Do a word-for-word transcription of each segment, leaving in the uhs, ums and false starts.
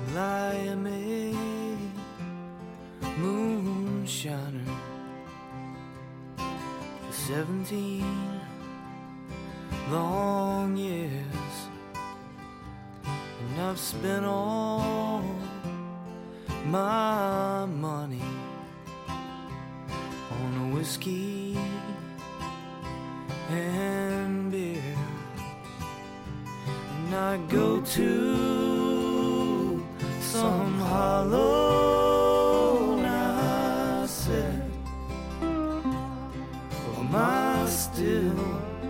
Well, I am a moonshiner for seventeen long years, and I've spent all my money on a whiskey and beer. And I go to some hollow, and I said, oh, my still,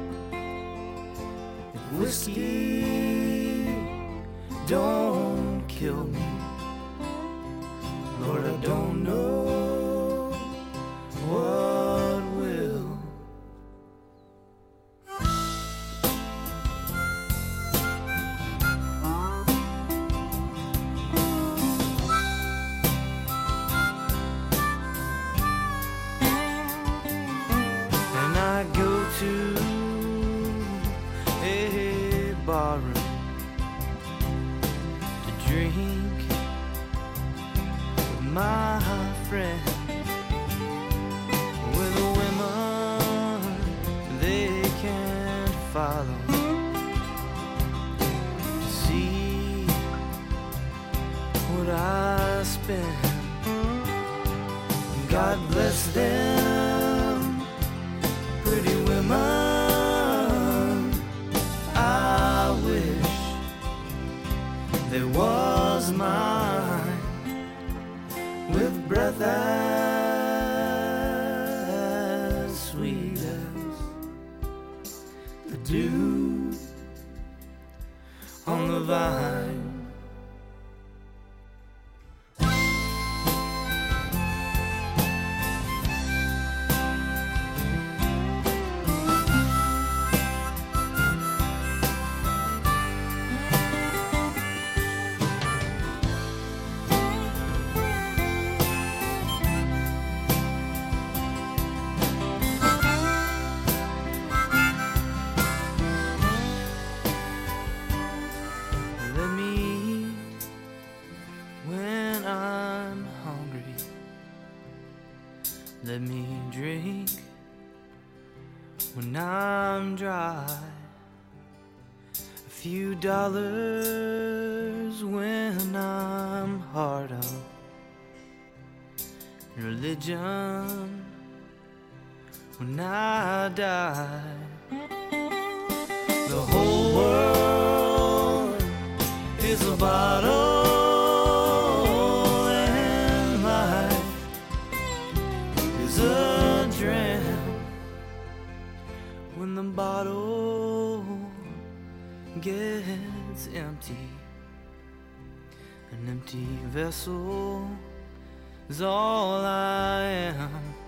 if whiskey don't kill me, Lord, I don't know what will. And I go to a barroom to drink with my friend, with the women they can't follow, to see what I spend. God bless them, pretty women. I wish they was mine, with breath as sweet as the dew on the vine. Let me eat when I'm hungry. Let me drink when I'm dry. A few dollars when I'm hard up. Religion when I die. The whole world is a bottle, and life is a dram. When the bottle gets empty, an empty vessel is all I am.